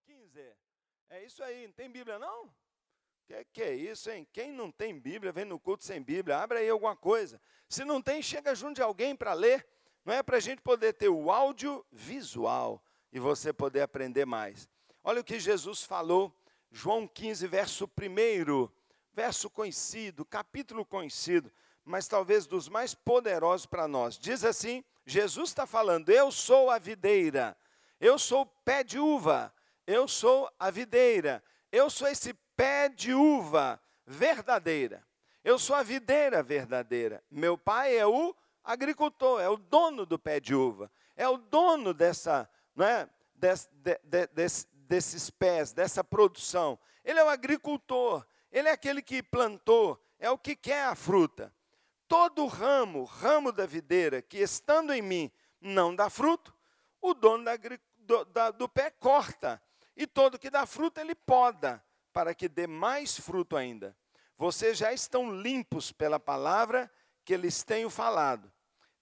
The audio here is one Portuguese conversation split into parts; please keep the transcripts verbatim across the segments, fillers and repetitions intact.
quinze. É isso aí, não tem Bíblia não? Que que é isso, hein? Quem não tem Bíblia, vem no culto sem Bíblia, abre aí alguma coisa. Se não tem, chega junto de alguém para ler. Não é para a gente poder ter o áudio visual e você poder aprender mais. Olha o que Jesus falou, João quinze, verso um, verso conhecido, capítulo conhecido, mas talvez dos mais poderosos para nós. Diz assim, Jesus está falando, eu sou a videira, eu sou o pé de uva, eu sou a videira, eu sou esse pé de uva verdadeira, eu sou a videira verdadeira, meu pai é o agricultor, é o dono do pé de uva, é o dono dessa, não é, des, de, de, des, desses pés, dessa produção, ele é o agricultor, ele é aquele que plantou, é o que quer a fruta. Todo ramo, ramo da videira, que estando em mim não dá fruto, o dono da, do, da, do pé corta, e todo que dá fruto ele poda, para que dê mais fruto ainda. Vocês já estão limpos pela palavra que lhes tenho falado.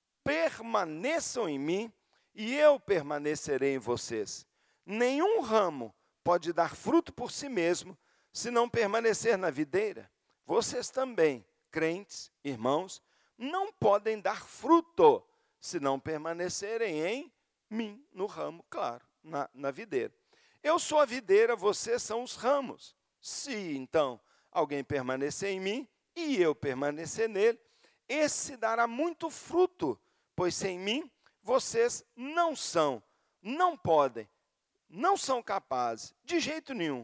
Permaneçam em mim, e eu permanecerei em vocês. Nenhum ramo pode dar fruto por si mesmo, se não permanecer na videira. Vocês também, crentes, irmãos, não podem dar fruto, se não permanecerem em mim, no ramo, claro, na, na videira. Eu sou a videira, vocês são os ramos. Se, então, alguém permanecer em mim, e eu permanecer nele, esse dará muito fruto, pois sem mim, vocês não são, não podem, não são capazes, de jeito nenhum.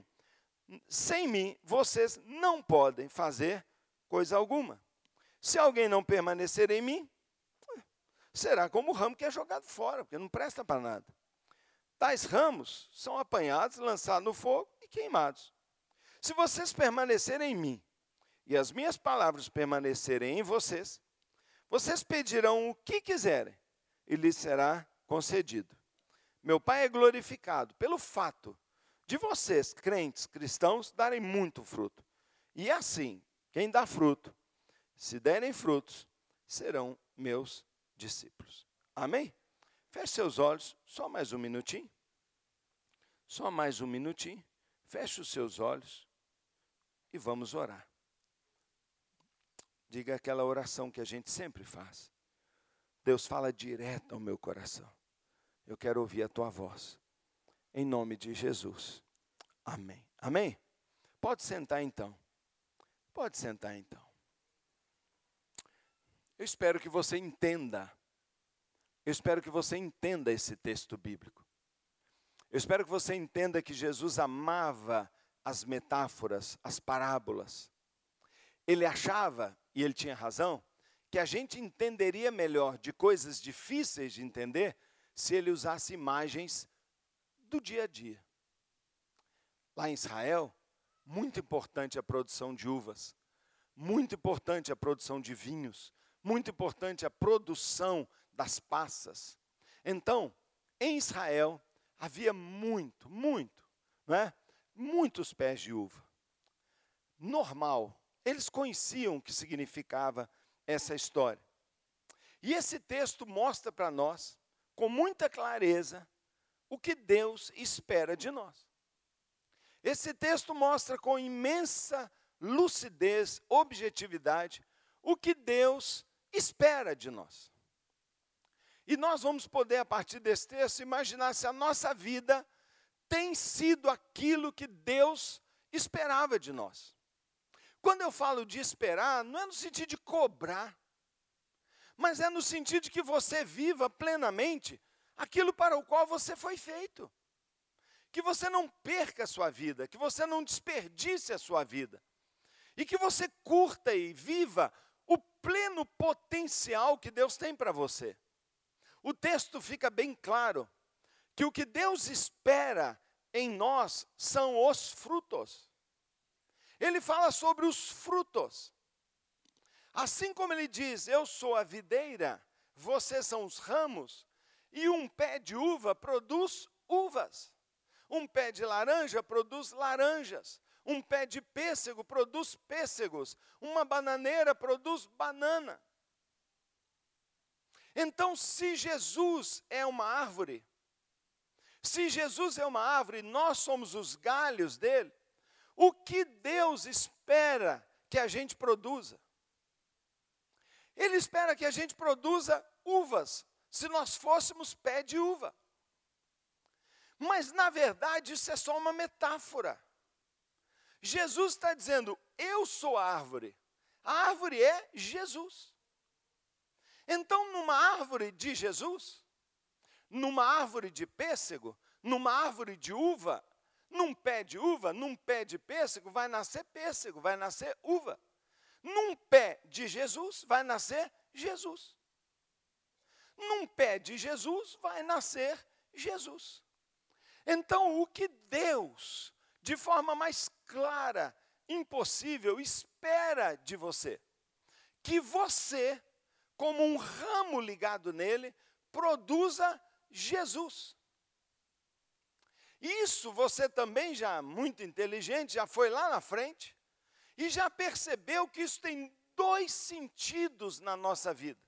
Sem mim, vocês não podem fazer coisa alguma. Se alguém não permanecer em mim, será como o ramo que é jogado fora, porque não presta para nada. Tais ramos são apanhados, lançados no fogo e queimados. Se vocês permanecerem em mim, e as minhas palavras permanecerem em vocês, vocês pedirão o que quiserem, e lhes será concedido. Meu Pai é glorificado pelo fato de vocês, crentes, cristãos, darem muito fruto. E assim, quem dá fruto, se derem frutos, serão meus discípulos. Amém? Feche seus olhos, só mais um minutinho. Só mais um minutinho. Feche os seus olhos e vamos orar. Diga aquela oração que a gente sempre faz. Deus fala direto ao meu coração. Eu quero ouvir a tua voz. Em nome de Jesus. Amém. Amém? Pode sentar então. Pode sentar então. Eu espero que você entenda. Eu espero que você entenda esse texto bíblico. Eu espero que você entenda que Jesus amava as metáforas, as parábolas. Ele achava, e ele tinha razão, que a gente entenderia melhor de coisas difíceis de entender se ele usasse imagens do dia a dia. Lá em Israel, muito importante a produção de uvas, muito importante a produção de vinhos, muito importante a produção das passas. Então, em Israel, havia muito, muito, não é? Muitos pés de uva. Normal, eles conheciam o que significava essa história. E esse texto mostra para nós, com muita clareza, o que Deus espera de nós. Esse texto mostra com imensa lucidez, objetividade, o que Deus espera de nós. E nós vamos poder, a partir desse texto, imaginar se a nossa vida tem sido aquilo que Deus esperava de nós. Quando eu falo de esperar, não é no sentido de cobrar, mas é no sentido de que você viva plenamente aquilo para o qual você foi feito. Que você não perca a sua vida, que você não desperdice a sua vida. E que você curta e viva o pleno potencial que Deus tem para você. O texto fica bem claro que o que Deus espera em nós são os frutos. Ele fala sobre os frutos. Assim como ele diz, eu sou a videira, vocês são os ramos, e um pé de uva produz uvas. Um pé de laranja produz laranjas. Um pé de pêssego produz pêssegos. Uma bananeira produz banana. Então, se Jesus é uma árvore, Se Jesus é uma árvore e nós somos os galhos dele, o que Deus espera que a gente produza? Ele espera que a gente produza uvas, se nós fôssemos pé de uva. Mas, na verdade, isso é só uma metáfora. Jesus está dizendo, eu sou a árvore. A árvore é Jesus. Então, numa árvore de Jesus, numa árvore de pêssego, numa árvore de uva, num pé de uva, num pé de pêssego, vai nascer pêssego, vai nascer uva. Num pé de Jesus, vai nascer Jesus. Num pé de Jesus, vai nascer Jesus. Então, o que Deus, de forma mais clara, impossível, espera de você? Que você, como um ramo ligado nele, produza Jesus. Isso você também já, muito inteligente, já foi lá na frente e já percebeu que isso tem dois sentidos na nossa vida.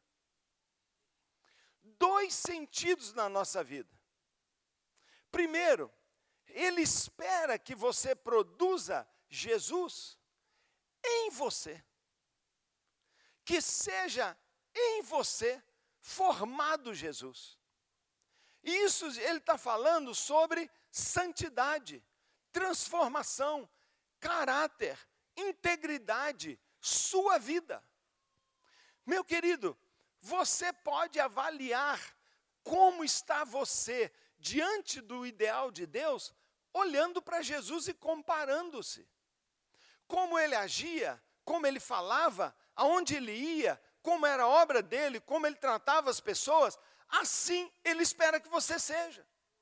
Dois sentidos na nossa vida. Primeiro, ele espera que você produza Jesus em você. Que seja em você formado Jesus. E isso ele está falando sobre santidade, transformação, caráter, integridade, sua vida. Meu querido, você pode avaliar como está você diante do ideal de Deus, olhando para Jesus e comparando-se. Como ele agia, como ele falava, aonde ele ia, como era a obra dele, como ele tratava as pessoas, assim ele espera que você seja.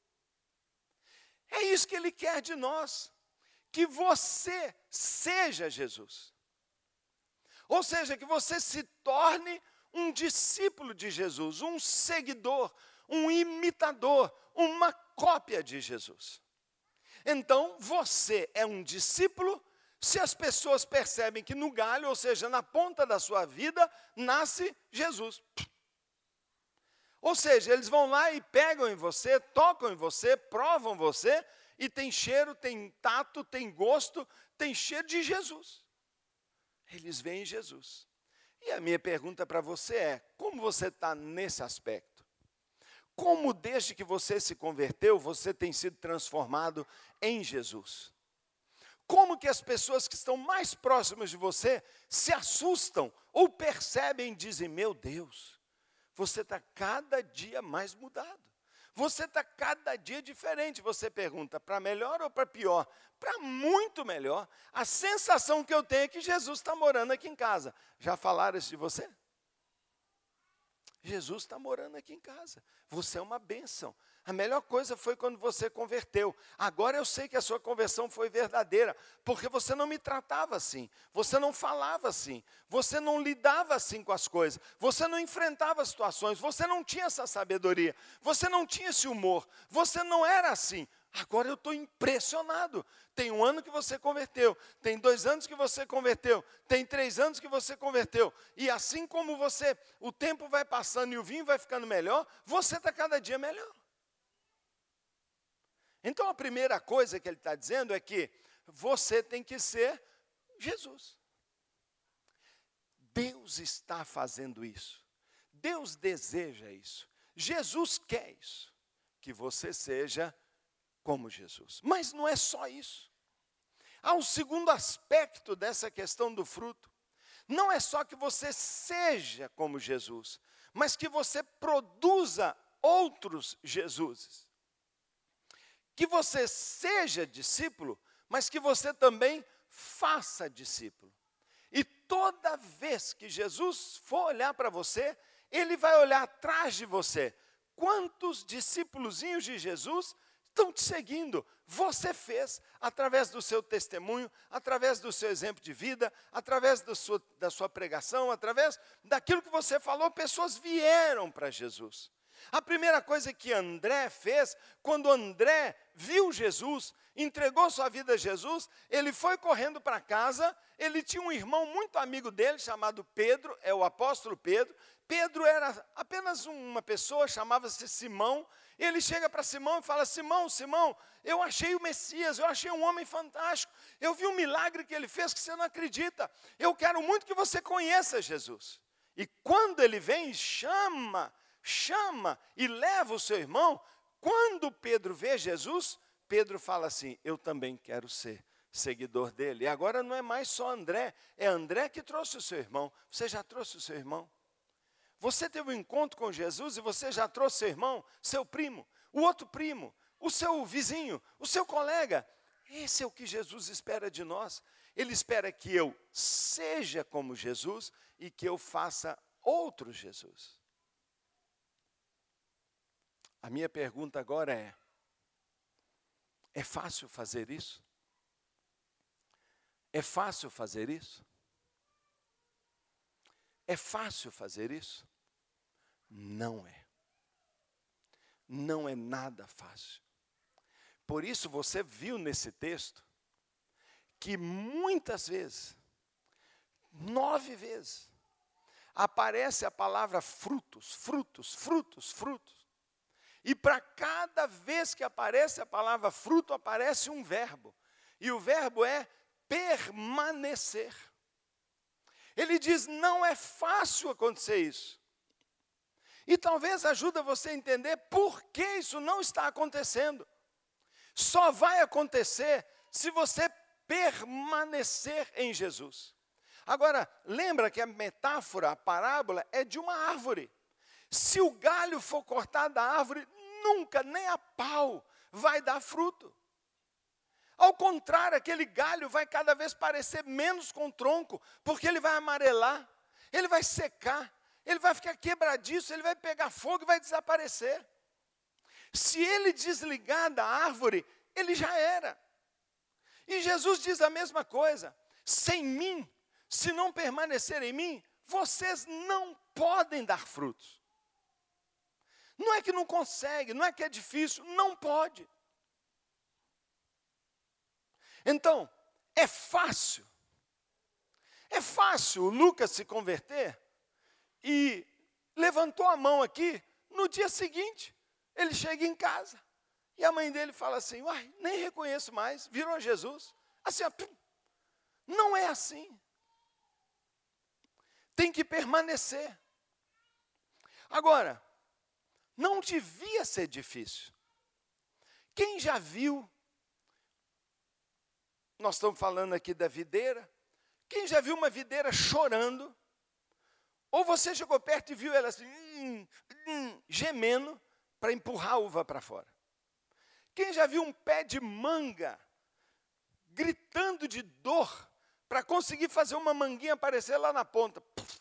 É isso que ele quer de nós, que você seja Jesus. Ou seja, que você se torne um discípulo de Jesus, um seguidor, um imitador, uma cópia de Jesus. Então, você é um discípulo se as pessoas percebem que no galho, ou seja, na ponta da sua vida, nasce Jesus. Ou seja, eles vão lá e pegam em você, tocam em você, provam você, e tem cheiro, tem tato, tem gosto, tem cheiro de Jesus. Eles veem Jesus. E a minha pergunta para você é, como você está nesse aspecto? Como desde que você se converteu, você tem sido transformado em Jesus? Como que as pessoas que estão mais próximas de você se assustam ou percebem e dizem, meu Deus, você está cada dia mais mudado. Você está cada dia diferente. Você pergunta, para melhor ou para pior? Para muito melhor. A sensação que eu tenho é que Jesus está morando aqui em casa. Já falaram isso de você? Jesus está morando aqui em casa. Você é uma bênção. A melhor coisa foi quando você converteu. Agora eu sei que a sua conversão foi verdadeira, porque você não me tratava assim, você não falava assim, você não lidava assim com as coisas, você não enfrentava as situações, você não tinha essa sabedoria, você não tinha esse humor, você não era assim. Agora eu estou impressionado. Tem um ano que você converteu, tem dois anos que você converteu, tem três anos que você converteu. E assim como você, o tempo vai passando e o vinho vai ficando melhor, você está cada dia melhor. Então a primeira coisa que ele está dizendo é que você tem que ser Jesus. Deus está fazendo isso. Deus deseja isso. Jesus quer isso. Que você seja como Jesus. Mas não é só isso. Há um segundo aspecto dessa questão do fruto. Não é só que você seja como Jesus, mas que você produza outros Jesuses. Que você seja discípulo, mas que você também faça discípulo. E toda vez que Jesus for olhar para você, ele vai olhar atrás de você. Quantos discípulozinhos de Jesus estão te seguindo? Você fez, através do seu testemunho, através do seu exemplo de vida, através do sua, da sua pregação, através daquilo que você falou, pessoas vieram para Jesus. A primeira coisa que André fez, quando André viu Jesus, entregou sua vida a Jesus, ele foi correndo para casa, ele tinha um irmão muito amigo dele, chamado Pedro, é o apóstolo Pedro. Pedro era apenas uma pessoa, chamava-se Simão. Ele chega para Simão e fala: Simão, Simão, eu achei o Messias, eu achei um homem fantástico, eu vi um milagre que ele fez que você não acredita, eu quero muito que você conheça Jesus. E quando ele vem, chama, chama e leva o seu irmão, quando Pedro vê Jesus, Pedro fala assim: eu também quero ser seguidor dele. E agora não é mais só André, é André que trouxe o seu irmão. Você já trouxe o seu irmão? Você teve um encontro com Jesus e você já trouxe seu irmão, seu primo, o outro primo, o seu vizinho, o seu colega. Esse é o que Jesus espera de nós. Ele espera que eu seja como Jesus e que eu faça outro Jesus. A minha pergunta agora é: é fácil fazer isso? É fácil fazer isso? É fácil fazer isso? Não é. Não é nada fácil. Por isso você viu nesse texto que muitas vezes, nove vezes, aparece a palavra frutos, frutos, frutos, frutos. E para cada vez que aparece a palavra fruto, aparece um verbo. E o verbo é permanecer. Ele diz: não é fácil acontecer isso. E talvez ajude você a entender por que isso não está acontecendo. Só vai acontecer se você permanecer em Jesus. Agora, lembra que a metáfora, a parábola, é de uma árvore. Se o galho for cortado da árvore, nunca, nem a pau, vai dar fruto. Ao contrário, aquele galho vai cada vez parecer menos com o tronco, porque ele vai amarelar, ele vai secar, ele vai ficar quebradiço, ele vai pegar fogo e vai desaparecer. Se ele desligar da árvore, ele já era. E Jesus diz a mesma coisa: sem mim, se não permanecer em mim, vocês não podem dar frutos. Não é que não consegue, não é que é difícil, não pode. Então, é fácil, é fácil o Lucas se converter e levantou a mão aqui, no dia seguinte, ele chega em casa e a mãe dele fala assim: uai, nem reconheço mais, virou Jesus. Assim, ó, não é assim. Tem que permanecer. Agora, não devia ser difícil. Quem já viu, nós estamos falando aqui da videira, quem já viu uma videira chorando, ou você chegou perto e viu ela assim, hum, hum, gemendo, para empurrar a uva para fora? Quem já viu um pé de manga, gritando de dor, para conseguir fazer uma manguinha aparecer lá na ponta?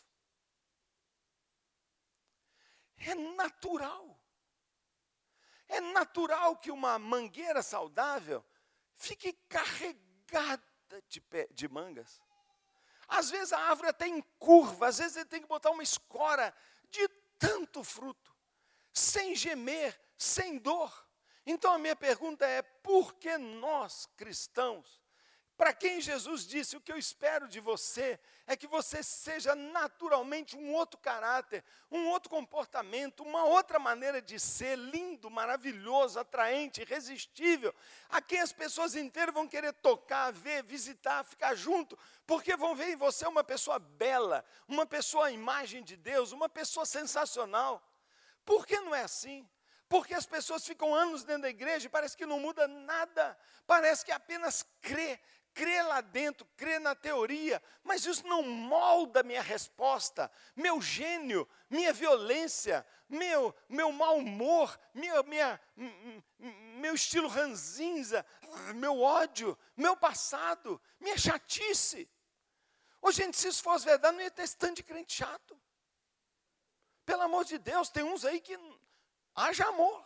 É natural. É natural que uma mangueira saudável fique carregada de, pé, de mangas. Às vezes a árvore até em curva, às vezes ele tem que botar uma escora de tanto fruto, sem gemer, sem dor. Então a minha pergunta é: por que nós, cristãos, para quem Jesus disse: o que eu espero de você é que você seja naturalmente um outro caráter, um outro comportamento, uma outra maneira de ser, lindo, maravilhoso, atraente, irresistível, a quem as pessoas inteiras vão querer tocar, ver, visitar, ficar junto, porque vão ver em você uma pessoa bela, uma pessoa à imagem de Deus, uma pessoa sensacional. Por que não é assim? Porque as pessoas ficam anos dentro da igreja e parece que não muda nada, parece que apenas crê, crê lá dentro, crê na teoria, mas isso não molda minha resposta, meu gênio, minha violência, meu, meu mau humor, minha, minha, meu estilo ranzinza, meu ódio, meu passado, minha chatice. Ô, gente, se isso fosse verdade, não ia ter esse tanto de crente chato. Pelo amor de Deus, tem uns aí que haja amor.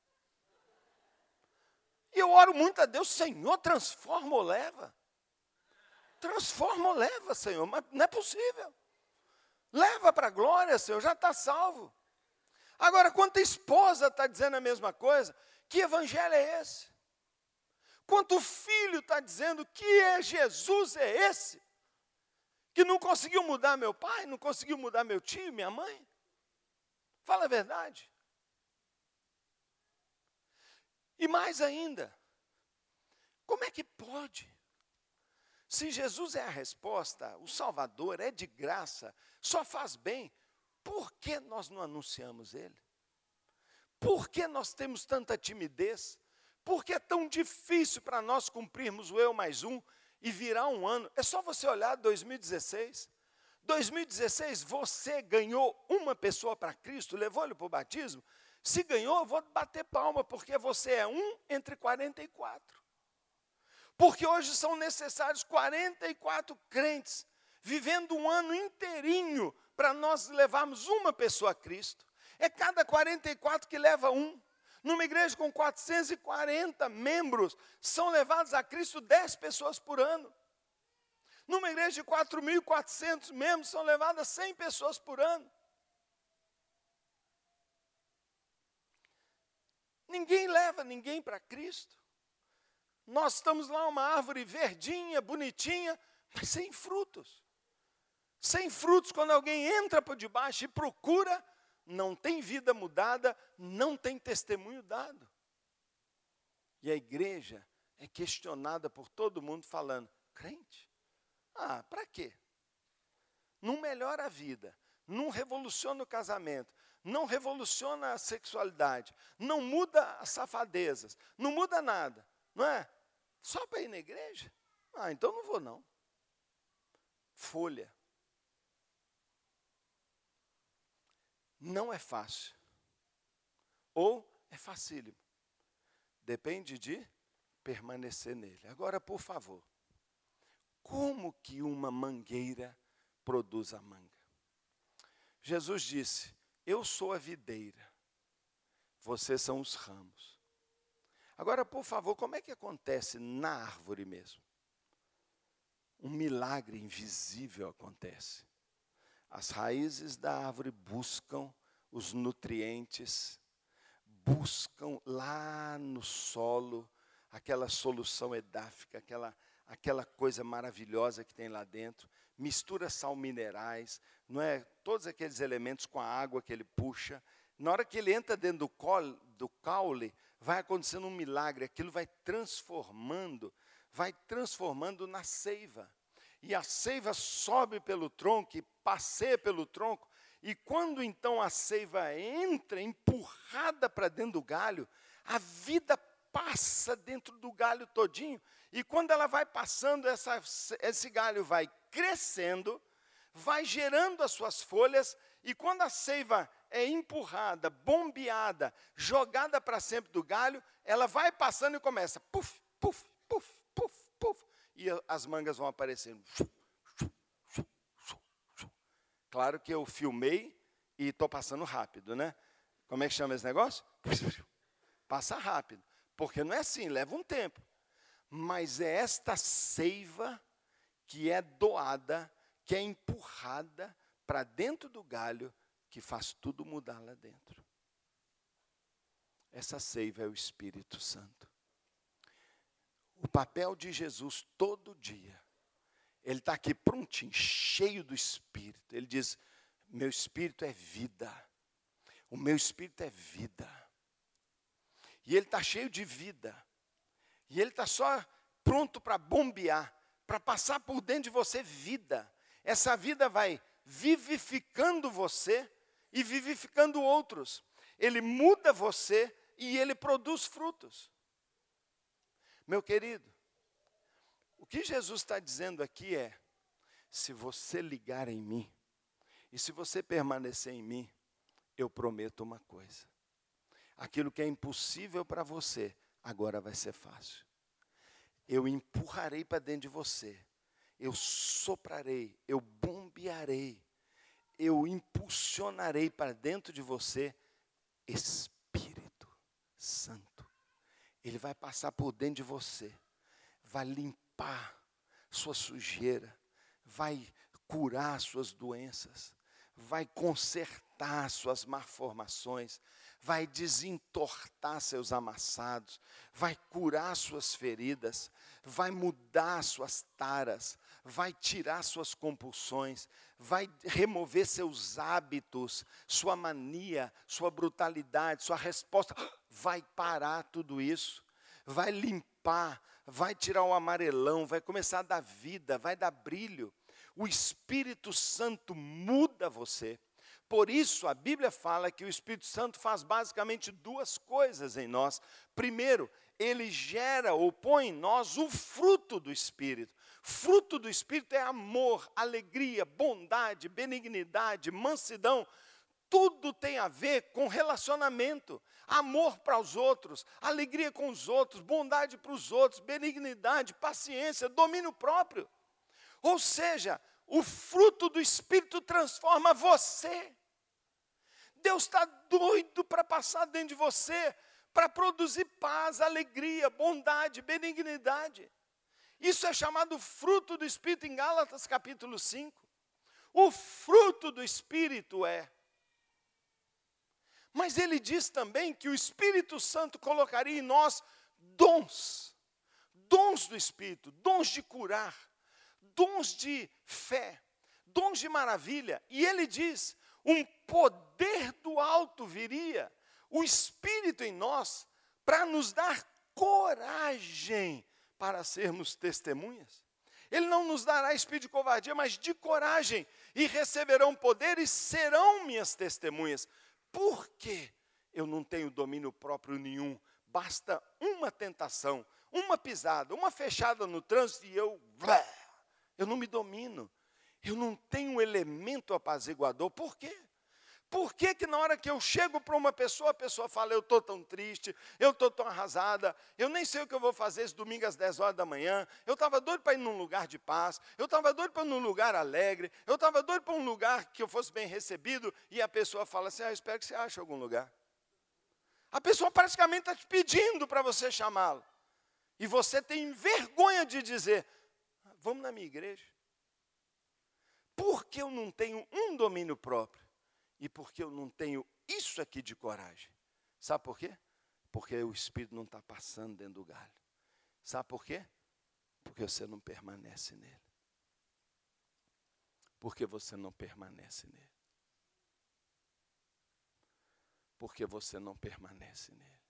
E eu oro muito a Deus: Senhor, transforma ou leva. Transforma ou leva, Senhor, mas não é possível. Leva para a glória, Senhor, já está salvo. Agora, quanta esposa está dizendo a mesma coisa, que evangelho é esse? Quanto filho está dizendo que é Jesus é esse? Que não conseguiu mudar meu pai, não conseguiu mudar meu tio, minha mãe? Fala a verdade. E mais ainda, como é que pode? Se Jesus é a resposta, o Salvador é de graça, só faz bem, por que nós não anunciamos Ele? Por que nós temos tanta timidez? Por que é tão difícil para nós cumprirmos o eu mais um e virar um ano? É só você olhar dois mil e dezesseis. dois mil e dezesseis, você ganhou uma pessoa para Cristo, levou ele para o batismo? Se ganhou, vou bater palma, porque você é um entre quarenta e quatro. Porque hoje são necessários quarenta e quatro crentes, vivendo um ano inteirinho, para nós levarmos uma pessoa a Cristo. É cada quarenta e quatro que leva um. Numa igreja com quatrocentos e quarenta membros, são levados a Cristo dez pessoas por ano. Numa igreja de quatro mil e quatrocentos membros, são levadas cem pessoas por ano. Ninguém leva ninguém para Cristo. Nós estamos lá, uma árvore verdinha, bonitinha, mas sem frutos. Sem frutos, quando alguém entra por debaixo e procura, não tem vida mudada, não tem testemunho dado. E a igreja é questionada por todo mundo falando, crente? Ah, para quê? Não melhora a vida, não revoluciona o casamento, não revoluciona a sexualidade, não muda as safadezas, não muda nada, não é? Só para ir na igreja? Ah, então não vou não. Folha. Não é fácil. Ou é facílimo. Depende de permanecer nele. Agora, por favor, como que uma mangueira produz a manga? Jesus disse, eu sou a videira, vocês são os ramos. Agora, por favor, como é que acontece na árvore mesmo? Um milagre invisível acontece. As raízes da árvore buscam os nutrientes, buscam lá no solo aquela solução edáfica, aquela, aquela coisa maravilhosa que tem lá dentro, mistura sal minerais, não é? Todos aqueles elementos com a água que ele puxa. Na hora que ele entra dentro do, col, do caule, vai acontecendo um milagre, aquilo vai transformando, vai transformando na seiva. E a seiva sobe pelo tronco e passeia pelo tronco. E quando então a seiva entra, empurrada para dentro do galho, a vida passa dentro do galho todinho. E quando ela vai passando, essa, esse galho vai crescendo, vai gerando as suas folhas. E quando a seiva é empurrada, bombeada, jogada para sempre do galho, ela vai passando e começa, puf, puf, puf, puf, puf. E as mangas vão aparecendo. Claro que eu filmei e estou passando rápido, né? Como é que chama esse negócio? Passa rápido. Porque não é assim, leva um tempo. Mas é esta seiva que é doada, que é empurrada para dentro do galho, que faz tudo mudar lá dentro. Essa seiva é o Espírito Santo. O papel de Jesus todo dia, ele está aqui prontinho, cheio do Espírito. Ele diz, meu Espírito é vida, o meu Espírito é vida. E ele está cheio de vida. E ele está só pronto para bombear, para passar por dentro de você vida. Essa vida vai vivificando você e vivificando outros. Ele muda você e ele produz frutos. Meu querido, o que Jesus está dizendo aqui é, se você ligar em mim, e se você permanecer em mim, eu prometo uma coisa. Aquilo que é impossível para você, agora vai ser fácil. Eu empurrarei para dentro de você, eu soprarei, eu bombearei, eu impulsionarei para dentro de você Espírito Santo. Ele vai passar por dentro de você, vai limpar sua sujeira, vai curar suas doenças, vai consertar tratar suas malformações, vai desentortar seus amassados, vai curar suas feridas, vai mudar suas taras, vai tirar suas compulsões, vai remover seus hábitos, sua mania, sua brutalidade, sua resposta, vai parar tudo isso, vai limpar, vai tirar o amarelão, vai começar a dar vida, vai dar brilho. O Espírito Santo muda você. Por isso, a Bíblia fala que o Espírito Santo faz basicamente duas coisas em nós. Primeiro, ele gera ou põe em nós o fruto do Espírito. Fruto do Espírito é amor, alegria, bondade, benignidade, mansidão. Tudo tem a ver com relacionamento. Amor para os outros, alegria com os outros, bondade para os outros, benignidade, paciência, domínio próprio. Ou seja, o fruto do Espírito transforma você. Deus está doido para passar dentro de você, para produzir paz, alegria, bondade, benignidade. Isso é chamado fruto do Espírito em Gálatas capítulo cinco. O fruto do Espírito é. Mas ele diz também que o Espírito Santo colocaria em nós dons. Dons do Espírito, dons de curar, dons de fé, dons de maravilha. E ele diz, um poder do alto viria, o Espírito em nós, para nos dar coragem para sermos testemunhas. Ele não nos dará espírito de covardia, mas de coragem, e receberão poder e serão minhas testemunhas. Por quê? Eu não tenho domínio próprio nenhum, basta uma tentação, uma pisada, uma fechada no trânsito e eu, eu não me domino. Eu não tenho um elemento apaziguador. Por quê? Por que que na hora que eu chego para uma pessoa, a pessoa fala, eu estou tão triste, eu estou tão arrasada, eu nem sei o que eu vou fazer esse domingo às dez horas da manhã, eu estava doido para ir num lugar de paz, eu estava doido para ir num lugar alegre, eu estava doido para um lugar que eu fosse bem recebido, e a pessoa fala assim, ah, eu espero que você ache algum lugar. A pessoa praticamente está te pedindo para você chamá-lo. E você tem vergonha de dizer, vamos na minha igreja. Porque eu não tenho um domínio próprio. E porque eu não tenho isso aqui de coragem. Sabe por quê? Porque o Espírito não está passando dentro do galho. Sabe por quê? Porque você não permanece nele. Porque você não permanece nele. Porque você não permanece nele.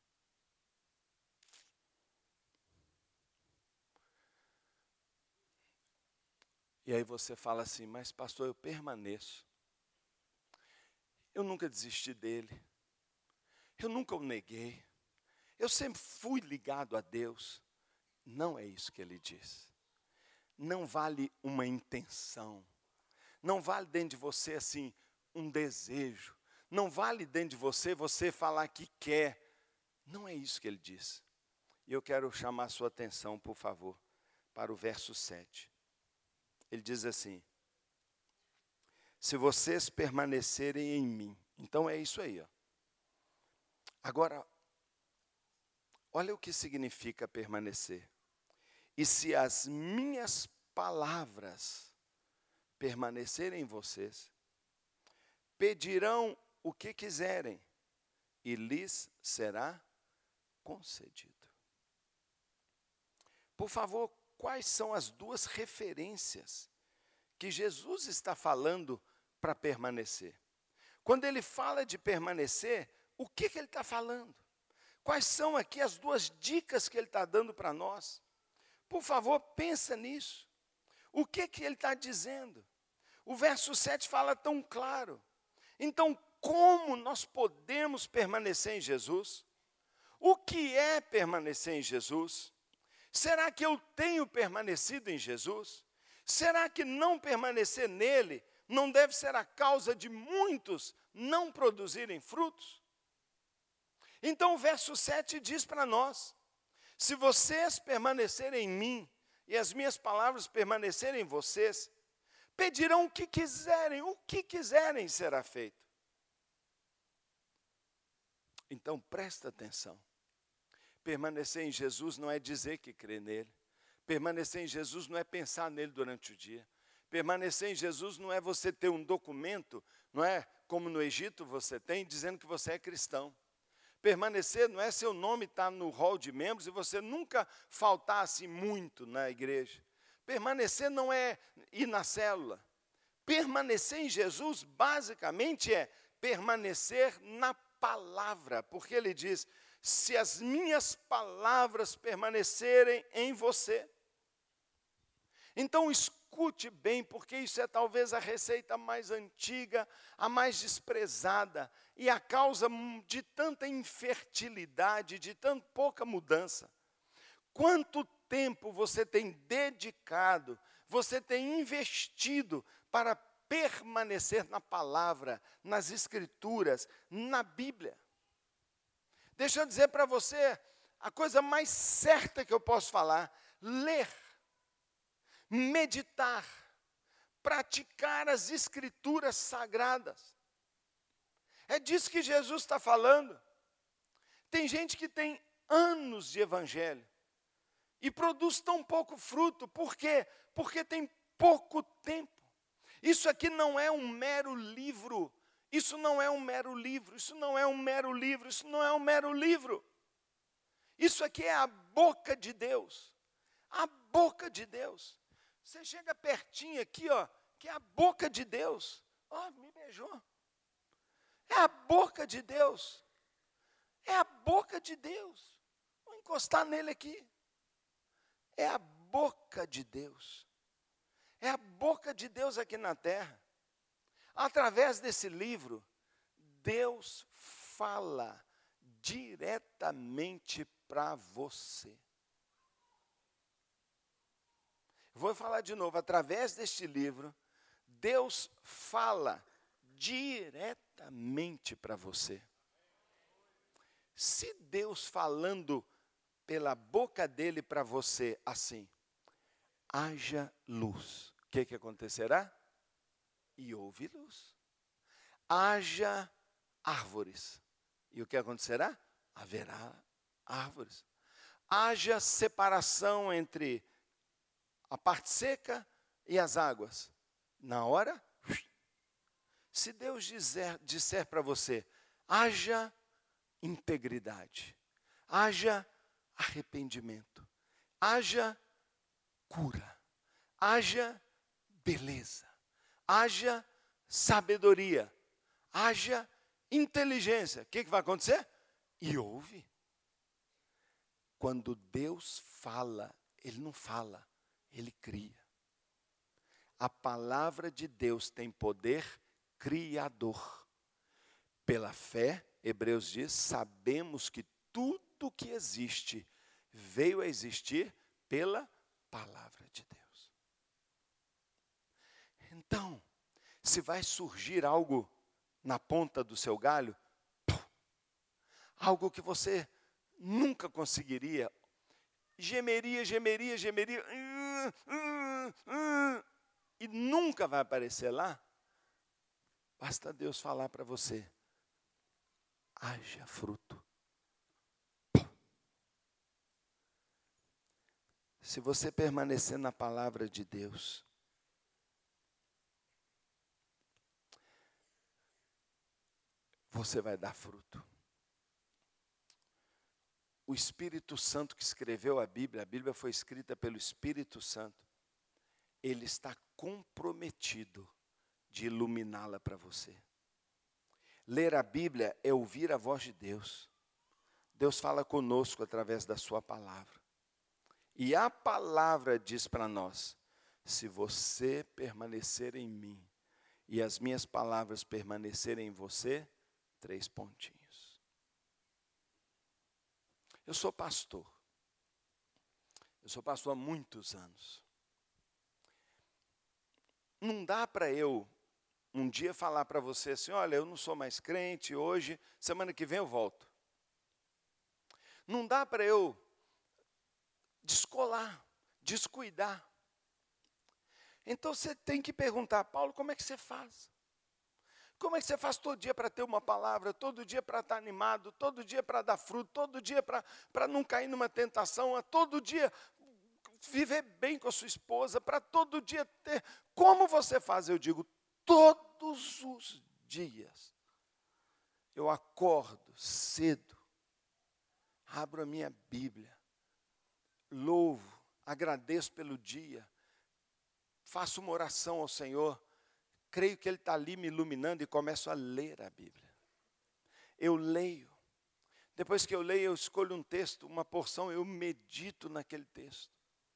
E aí você fala assim, mas pastor, eu permaneço. Eu nunca desisti dele. Eu nunca o neguei. Eu sempre fui ligado a Deus. Não é isso que ele diz. Não vale uma intenção. Não vale dentro de você assim um desejo. Não vale dentro de você você falar que quer. Não é isso que ele diz. E eu quero chamar a sua atenção, por favor, para o verso sete. Ele diz assim, se vocês permanecerem em mim. Então é isso aí. Ó. Agora, olha o que significa permanecer. E se as minhas palavras permanecerem em vocês, pedirão o que quiserem e lhes será concedido. Por favor, quais são as duas referências que Jesus está falando para permanecer? Quando ele fala de permanecer, o que, que ele está falando? Quais são aqui as duas dicas que ele está dando para nós? Por favor, pensa nisso. O que, que ele está dizendo? O verso sete fala tão claro. Então, como nós podemos permanecer em Jesus? O que é permanecer em Jesus? Será que eu tenho permanecido em Jesus? Será que não permanecer nele não deve ser a causa de muitos não produzirem frutos? Então o verso sete diz para nós, se vocês permanecerem em mim e as minhas palavras permanecerem em vocês, pedirão o que quiserem, o que quiserem será feito. Então presta atenção, permanecer em Jesus não é dizer que crê nele, permanecer em Jesus não é pensar nele durante o dia, permanecer em Jesus não é você ter um documento, não é, como no Egito você tem, dizendo que você é cristão. Permanecer não é seu nome estar no hall de membros e você nunca faltar assim muito na igreja. Permanecer não é ir na célula. Permanecer em Jesus, basicamente, é permanecer na palavra. Porque ele diz, se as minhas palavras permanecerem em você. Então, escute bem, porque isso é talvez a receita mais antiga, a mais desprezada, e a causa de tanta infertilidade, de tão pouca mudança. Quanto tempo você tem dedicado, você tem investido para permanecer na palavra, nas escrituras, na Bíblia? Deixa eu dizer para você, a coisa mais certa que eu posso falar, ler, meditar, praticar as escrituras sagradas. É disso que Jesus está falando. Tem gente que tem anos de evangelho e produz tão pouco fruto. Por quê? Porque tem pouco tempo. Isso aqui não é um mero livro. Isso não é um mero livro. Isso não é um mero livro. Isso não é um mero livro. Isso aqui é a boca de Deus. A boca de Deus. Você chega pertinho aqui, ó, que é a boca de Deus. Ó, oh, me beijou. É a boca de Deus. É a boca de Deus. Vou encostar nele aqui. É a boca de Deus. É a boca de Deus aqui na terra. Através desse livro, Deus fala diretamente para você. Vou falar de novo, através deste livro, Deus fala diretamente para você. Se Deus falando pela boca dele para você assim, haja luz, o que que acontecerá? E houve luz. Haja árvores, e o que acontecerá? Haverá árvores. Haja separação entre a parte seca e as águas. Na hora, se Deus dizer, disser para você, haja integridade, haja arrependimento, haja cura, haja beleza, haja sabedoria, haja inteligência. O que, que vai acontecer? E ouve. Quando Deus fala, Ele não fala, Ele cria. A palavra de Deus tem poder criador. Pela fé, Hebreus diz, sabemos que tudo que existe veio a existir pela palavra de Deus. Então, se vai surgir algo na ponta do seu galho, algo que você nunca conseguiria, gemeria, gemeria, gemeria, uh, uh, uh, e nunca vai aparecer lá, basta Deus falar para você, haja fruto. Se você permanecer na palavra de Deus, você vai dar fruto. O Espírito Santo que escreveu a Bíblia, a Bíblia foi escrita pelo Espírito Santo, ele está comprometido de iluminá-la para você. Ler a Bíblia é ouvir a voz de Deus. Deus fala conosco através da sua palavra. E a palavra diz para nós, se você permanecer em mim e as minhas palavras permanecerem em você, três pontinhos. Eu sou pastor. Eu sou pastor há muitos anos. Não dá para eu um dia falar para você assim, olha, eu não sou mais crente hoje, semana que vem eu volto. Não dá para eu descolar, descuidar. Então você tem que perguntar, Paulo, como é que você faz? Como é que você faz todo dia para ter uma palavra, todo dia para estar animado, todo dia para dar fruto, todo dia para não cair numa tentação, todo dia viver bem com a sua esposa, para todo dia ter... Como você faz? Eu digo, todos os dias, eu acordo cedo, abro a minha Bíblia, louvo, agradeço pelo dia, faço uma oração ao Senhor, creio que Ele está ali me iluminando e começo a ler a Bíblia. Eu leio. Depois que eu leio, eu escolho um texto, uma porção, eu medito naquele texto.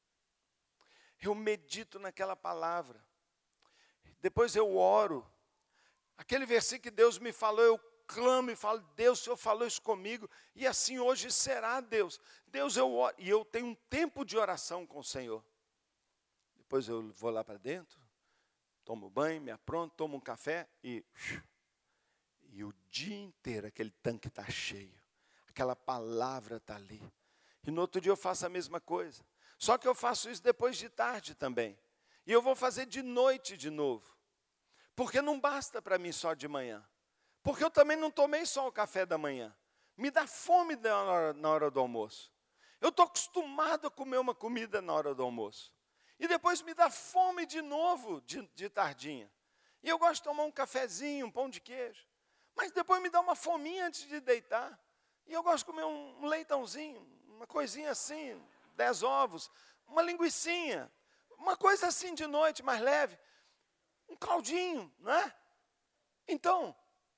Eu medito naquela palavra. Depois eu oro. Aquele versículo que Deus me falou, eu clamo e falo, Deus, o Senhor falou isso comigo, e assim hoje será, Deus. Deus, eu oro, e eu tenho um tempo de oração com o Senhor. Depois eu vou lá para dentro, tomo banho, me apronto, tomo um café e... E o dia inteiro aquele tanque está cheio. Aquela palavra está ali. E no outro dia eu faço a mesma coisa. Só que eu faço isso depois de tarde também. E eu vou fazer de noite de novo. Porque não basta para mim só de manhã. Porque eu também não tomei só o café da manhã. Me dá fome na hora, na hora do almoço. Eu estou acostumado a comer uma comida na hora do almoço. E depois me dá fome de novo, de, de tardinha. E eu gosto de tomar um cafezinho, um pão de queijo. Mas depois me dá uma fominha antes de deitar. E eu gosto de comer um leitãozinho, uma coisinha assim, dez ovos, uma linguicinha, uma coisa assim de noite, mais leve. Um caldinho, não é? Então,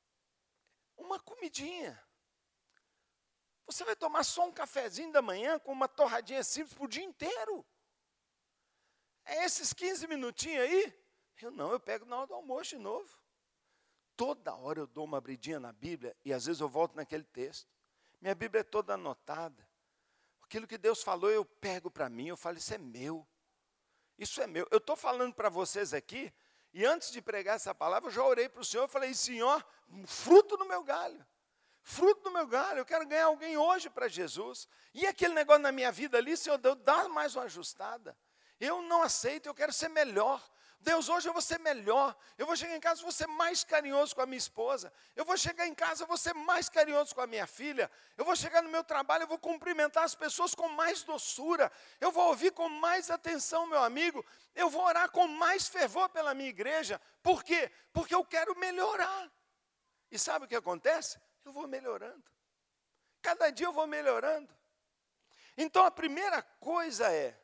uma comidinha. Você vai tomar só um cafezinho da manhã com uma torradinha simples por dia inteiro? É esses quinze minutinhos aí? Eu não, eu pego na hora do almoço de novo. Toda hora eu dou uma abridinha na Bíblia e às vezes eu volto naquele texto. Minha Bíblia é toda anotada. Aquilo que Deus falou eu pego para mim, eu falo, isso é meu. Isso é meu. Eu estou falando para vocês aqui, e antes de pregar essa palavra, eu já orei para o Senhor, eu falei, Senhor, fruto no meu galho. Fruto do meu galho, eu quero ganhar alguém hoje para Jesus. E aquele negócio na minha vida ali, Senhor, Deus, dá mais uma ajustada. Eu não aceito, eu quero ser melhor. Deus, hoje eu vou ser melhor. Eu vou chegar em casa, vou ser mais carinhoso com a minha esposa. Eu vou chegar em casa, vou ser mais carinhoso com a minha filha. Eu vou chegar no meu trabalho, eu vou cumprimentar as pessoas com mais doçura. Eu vou ouvir com mais atenção, meu amigo. Eu vou orar com mais fervor pela minha igreja. Por quê? Porque eu quero melhorar. E sabe o que acontece? Eu vou melhorando. Cada dia eu vou melhorando. Então a primeira coisa é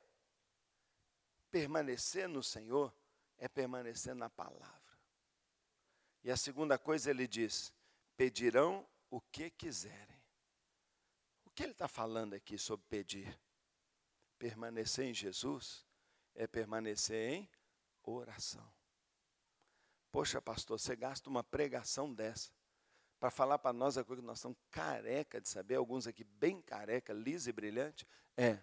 permanecer no Senhor. É permanecer na palavra. E a segunda coisa ele diz, pedirão o que quiserem. O que ele está falando aqui sobre pedir? Permanecer em Jesus é permanecer em oração. Poxa, pastor, você gasta uma pregação dessa para falar para nós a coisa que nós estamos careca de saber, alguns aqui bem careca, lisa e brilhante. É.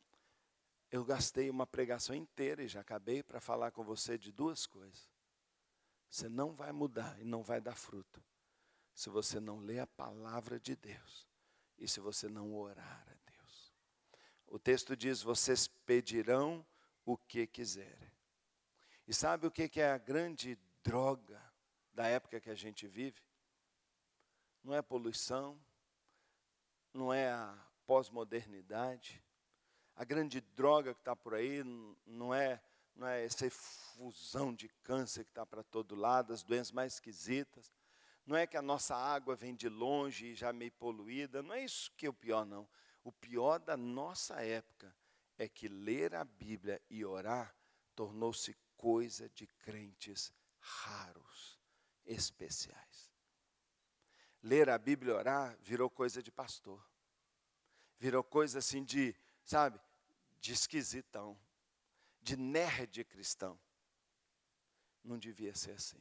Eu gastei uma pregação inteira e já acabei para falar com você de duas coisas. Você não vai mudar e não vai dar fruto se você não ler a palavra de Deus e se você não orar a Deus. O texto diz, vocês pedirão o que quiserem. E sabe o que é a grande droga da época que a gente vive? Não é poluição, não é a pós-modernidade. A grande droga que está por aí não é, não é essa efusão de câncer que está para todo lado, as doenças mais esquisitas. Não é que a nossa água vem de longe e já meio poluída. Não é isso que é o pior, não. O pior da nossa época é que ler a Bíblia e orar tornou-se coisa de crentes raros, especiais. Ler a Bíblia e orar virou coisa de pastor. Virou coisa assim de, sabe, de esquisitão, de nerd cristão. Não devia ser assim.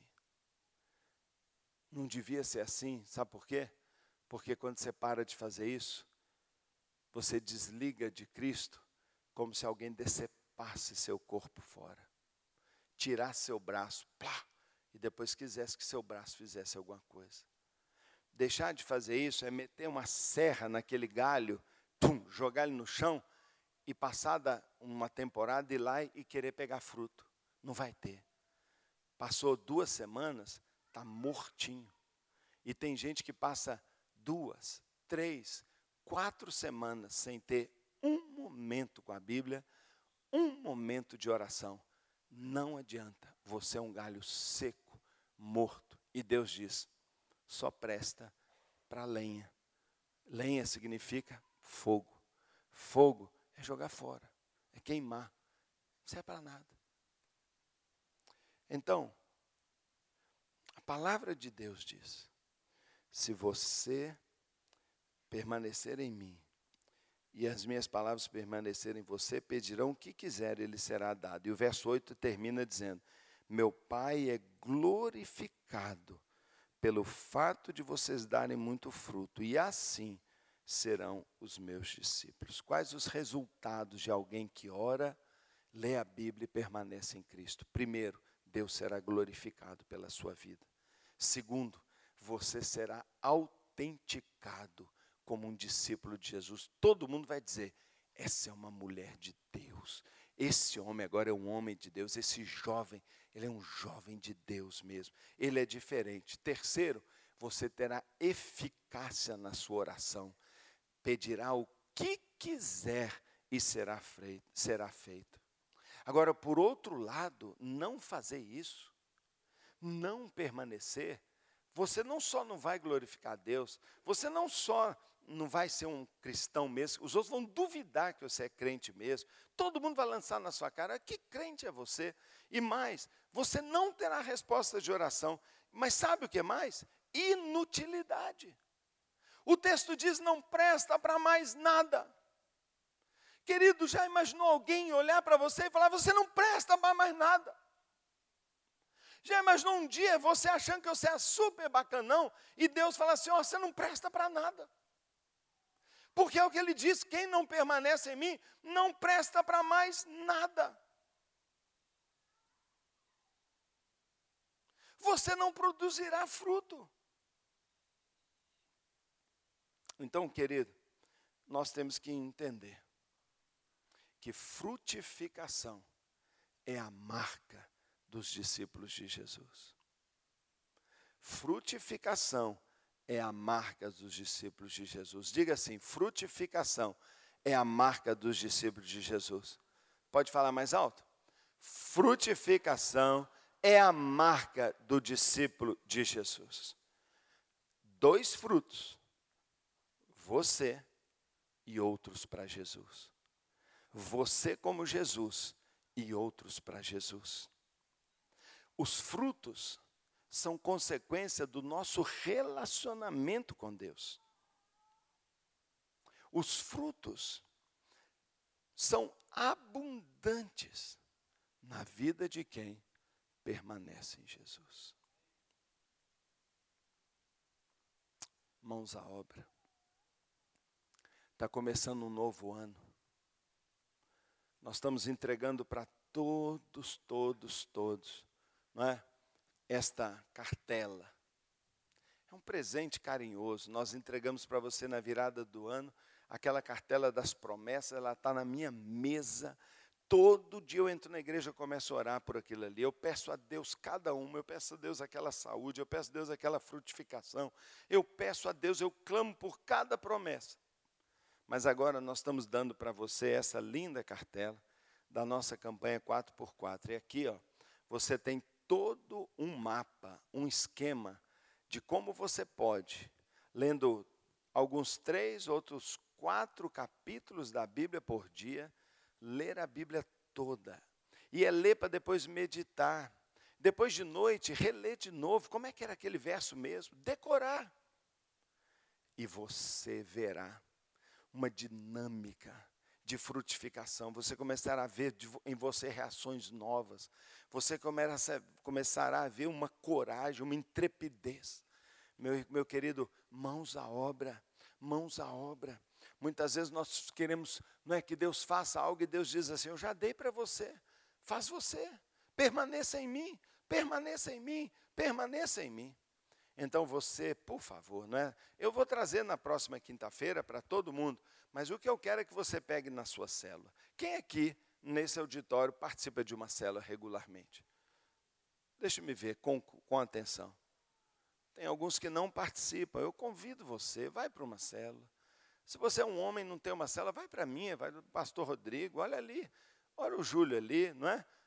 Não devia ser assim, sabe por quê? Porque quando você para de fazer isso, você desliga de Cristo como se alguém decepasse seu corpo fora. Tirasse seu braço, plá, e depois quisesse que seu braço fizesse alguma coisa. Deixar de fazer isso é meter uma serra naquele galho, tum, jogar ele no chão, e passada uma temporada ir lá e querer pegar fruto. Não vai ter. Passou duas semanas, está mortinho. E tem gente que passa duas, três, quatro semanas sem ter um momento com a Bíblia, um momento de oração. Não adianta, você é um galho seco, morto E Deus diz, só presta para lenha. Lenha significa fogo. Fogo é jogar fora, é queimar. Não serve para nada. Então, a palavra de Deus diz, se você permanecer em mim, e as minhas palavras permanecerem em você, pedirão o que quiser, ele será dado. E o verso oito termina dizendo, meu Pai é glorificado pelo fato de vocês darem muito fruto, e assim serão os meus discípulos. Quais os resultados de alguém que ora, lê a Bíblia e permanece em Cristo? Primeiro, Deus será glorificado pela sua vida. Segundo, você será autenticado como um discípulo de Jesus. Todo mundo vai dizer, essa é uma mulher de Deus. Esse homem agora é um homem de Deus. Esse jovem, ele é um jovem de Deus mesmo. Ele é diferente. Terceiro, você terá eficácia na sua oração. Pedirá o que quiser e será feito. Será feito. Agora, por outro lado, não fazer isso, não permanecer, você não só não vai glorificar a Deus, você não só não vai ser um cristão mesmo, os outros vão duvidar que você é crente mesmo, todo mundo vai lançar na sua cara, que crente é você? E mais, você não terá resposta de oração, mas sabe o que mais? Inutilidade. O texto diz, não presta para mais nada. Querido, já imaginou alguém olhar para você e falar, você não presta para mais nada? Já imaginou um dia você achando que você é super bacanão e Deus fala assim, ó, você não presta para nada. Porque é o que ele diz, quem não permanece em mim, não presta para mais nada. Você não produzirá fruto. Então, querido, nós temos que entender que frutificação é a marca dos discípulos de Jesus. Frutificação é a marca dos discípulos de Jesus. Diga assim, frutificação é a marca dos discípulos de Jesus. Pode falar mais alto? Frutificação é a marca do discípulo de Jesus. Dois frutos, você e outros para Jesus. Você como Jesus e outros para Jesus. Os frutos são consequência do nosso relacionamento com Deus. Os frutos são abundantes na vida de quem permanece em Jesus. Mãos à obra. Está começando um novo ano. Nós estamos entregando para todos, todos, todos, não é? Esta cartela. É um presente carinhoso. Nós entregamos para você na virada do ano, aquela cartela das promessas, ela está na minha mesa. Todo dia eu entro na igreja e começo a orar por aquilo ali. Eu peço a Deus cada uma, eu peço a Deus aquela saúde, eu peço a Deus aquela frutificação. Eu peço a Deus, eu clamo por cada promessa. Mas agora nós estamos dando para você essa linda cartela da nossa campanha quatro por quatro. E aqui, ó, você tem todo um mapa, um esquema de como você pode, lendo alguns três, outros quatro capítulos da Bíblia por dia, ler a Bíblia toda. E é ler para depois meditar. Depois de noite, reler de novo. Como é que era aquele verso mesmo? Decorar. E você verá uma dinâmica de frutificação. Você começará a ver em você reações novas. Você começa, começará a ver uma coragem, uma intrepidez. Meu, meu querido, mãos à obra, mãos à obra. Muitas vezes nós queremos, não é que Deus faça algo e Deus diz assim, eu já dei para você, faz você, permaneça em mim, permaneça em mim, permaneça em mim. Então você, por favor, não é? Eu vou trazer na próxima quinta-feira para todo mundo, mas o que eu quero é que você pegue na sua célula. Quem aqui, nesse auditório, participa de uma célula regularmente? Deixa-me ver com, com atenção. Tem alguns que não participam. Eu convido você, vai para uma célula. Se você é um homem e não tem uma célula, vai para a minha, vai para o pastor Rodrigo, olha ali, olha o Júlio ali, não é?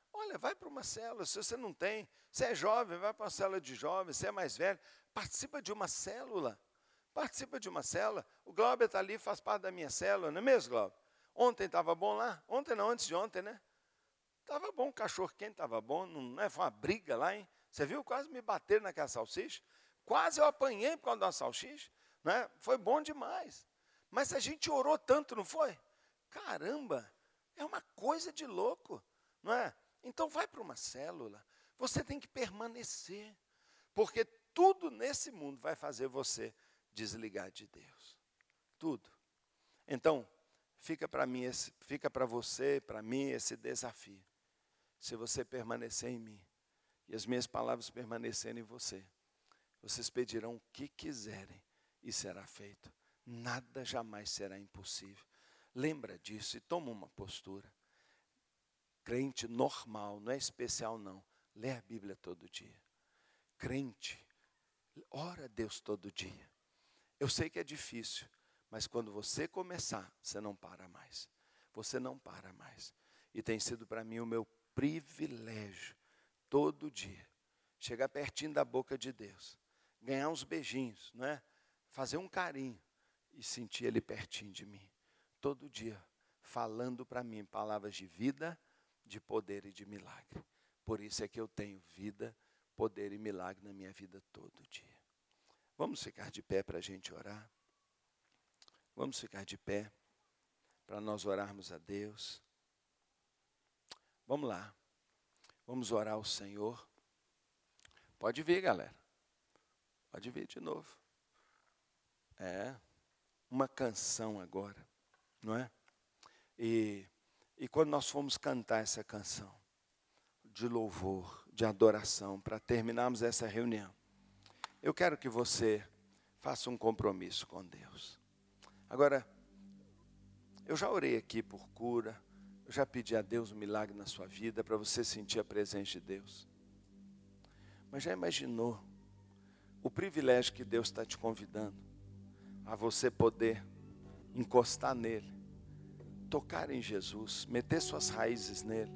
Olha, vai para uma célula, se você não tem, você é jovem, vai para uma célula de jovens, você é mais velho, participa de uma célula, participa de uma célula. O Glauber está ali, faz parte da minha célula, não é mesmo, Glauber? Ontem estava bom lá, ontem não, antes de ontem, né? Estava bom, o cachorro quente estava bom, não é? Foi uma briga lá, hein? Você viu? Quase me bateram naquela salsicha, quase eu apanhei por causa de uma salsicha, né? Foi bom demais. Mas a gente orou tanto, não foi? Caramba, é uma coisa de louco, não é? Então vai para uma célula, você tem que permanecer, porque tudo nesse mundo vai fazer você desligar de Deus, tudo. Então, fica para mim, esse, fica para você, para mim esse desafio. Se você permanecer em mim, e as minhas palavras permanecerem em você, vocês pedirão o que quiserem e será feito. Nada jamais será impossível. Lembra disso e toma uma postura. Crente normal, não é especial não. Lê a Bíblia todo dia. Crente, ora a Deus todo dia. Eu sei que é difícil, mas quando você começar, você não para mais. Você não para mais. E tem sido para mim o meu privilégio, todo dia, chegar pertinho da boca de Deus, ganhar uns beijinhos, não é? Fazer um carinho e sentir Ele pertinho de mim. Todo dia, falando para mim palavras de vida, de poder e de milagre. Por isso é que eu tenho vida, poder e milagre na minha vida todo dia. Vamos ficar de pé para a gente orar? Vamos ficar de pé para nós orarmos a Deus. Vamos lá. Vamos orar ao Senhor. Pode vir, galera. Pode vir de novo. É, uma canção agora, não é? E, e quando nós fomos cantar essa canção de louvor, de adoração, para terminarmos essa reunião, eu quero que você faça um compromisso com Deus. Agora, eu já orei aqui por cura, eu já pedi a Deus um milagre na sua vida, para você sentir a presença de Deus. Mas já imaginou o privilégio que Deus está te convidando a você poder encostar nele, tocar em Jesus, meter suas raízes nele,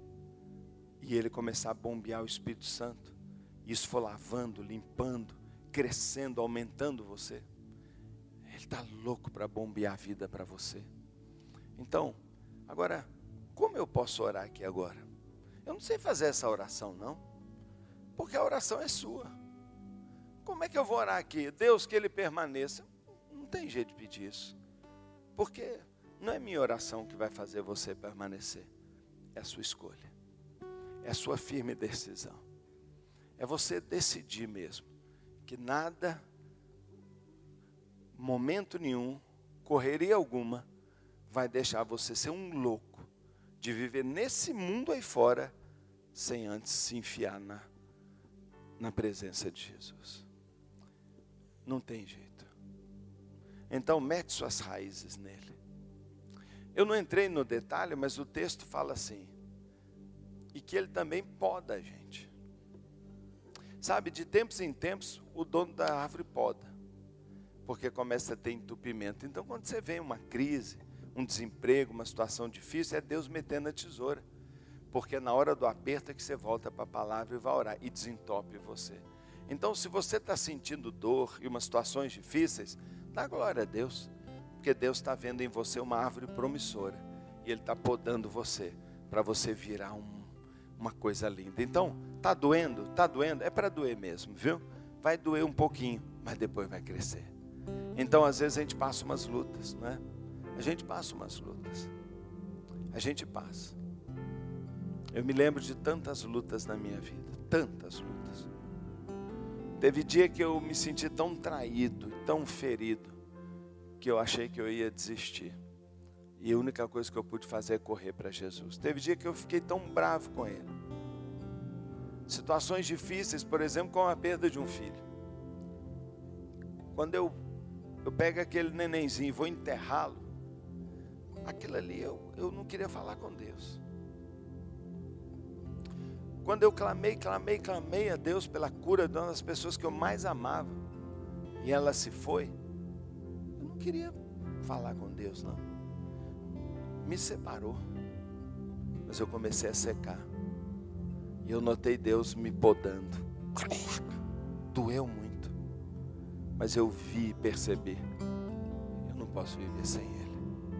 e ele começar a bombear o Espírito Santo, e isso for lavando, limpando, crescendo, aumentando você. Ele está louco para bombear a vida para você. Então, agora, como eu posso orar aqui agora? Eu não sei fazer essa oração não, porque a oração é sua. Como é que eu vou orar aqui? Deus, que Ele permaneça. Não tem jeito de pedir isso, porque não é minha oração que vai fazer você permanecer, é a sua escolha, é a sua firme decisão, é você decidir mesmo, que nada, momento nenhum, correria alguma, vai deixar você ser um louco, de viver nesse mundo aí fora, sem antes se enfiar na, na presença de Jesus. Não tem jeito. Então mete suas raízes nele. Eu não entrei no detalhe, mas o texto fala assim, e que ele também poda a gente. Sabe, de tempos em tempos, o dono da árvore poda, porque começa a ter entupimento. Então quando você vê uma crise, um desemprego, uma situação difícil, é Deus metendo a tesoura, porque na hora do aperto é que você volta para a palavra e vai orar, e desentope você. Então se você está sentindo dor e umas situações difíceis, dá glória a Deus, porque Deus está vendo em você uma árvore promissora, e Ele está podando você, para você virar um, uma coisa linda. Então, está doendo? Está doendo? É para doer mesmo, viu? Vai doer um pouquinho, mas depois vai crescer. Então, às vezes a gente passa umas lutas, não é? A gente passa umas lutas, a gente passa. Eu me lembro de tantas lutas na minha vida, tantas lutas. Teve dia que eu me senti tão traído, tão ferido, que eu achei que eu ia desistir. E a única coisa que eu pude fazer é correr para Jesus. Teve dia que eu fiquei tão bravo com Ele. Situações difíceis, por exemplo, como a perda de um filho. Quando eu, eu pego aquele nenenzinho e vou enterrá-lo, aquilo ali eu, eu não queria falar com Deus. Quando eu clamei, clamei, clamei a Deus pela cura de uma das pessoas que eu mais amava, e ela se foi, eu não queria falar com Deus não. Me separou, mas eu comecei a secar. E eu notei Deus me podando. Doeu muito. Mas eu vi e percebi. Eu não posso viver sem Ele.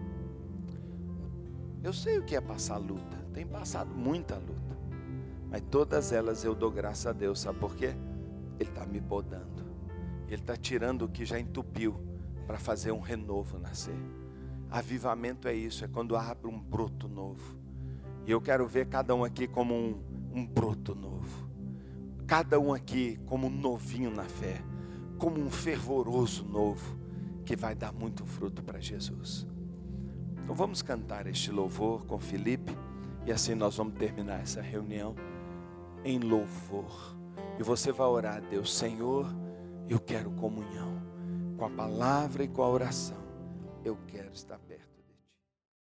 Eu sei o que é passar luta. Tenho passado muita luta. Mas todas elas eu dou graças a Deus. Sabe por quê? Ele está me podando. Ele está tirando o que já entupiu para fazer um renovo nascer. Avivamento é isso. É quando abre um broto novo. E eu quero ver cada um aqui como um, um broto novo. Cada um aqui como um novinho na fé. Como um fervoroso novo. Que vai dar muito fruto para Jesus. Então vamos cantar este louvor com Felipe. E assim nós vamos terminar essa reunião em louvor. E você vai orar a Deus: Senhor, eu quero comunhão com a palavra e com a oração. Eu quero estar perto.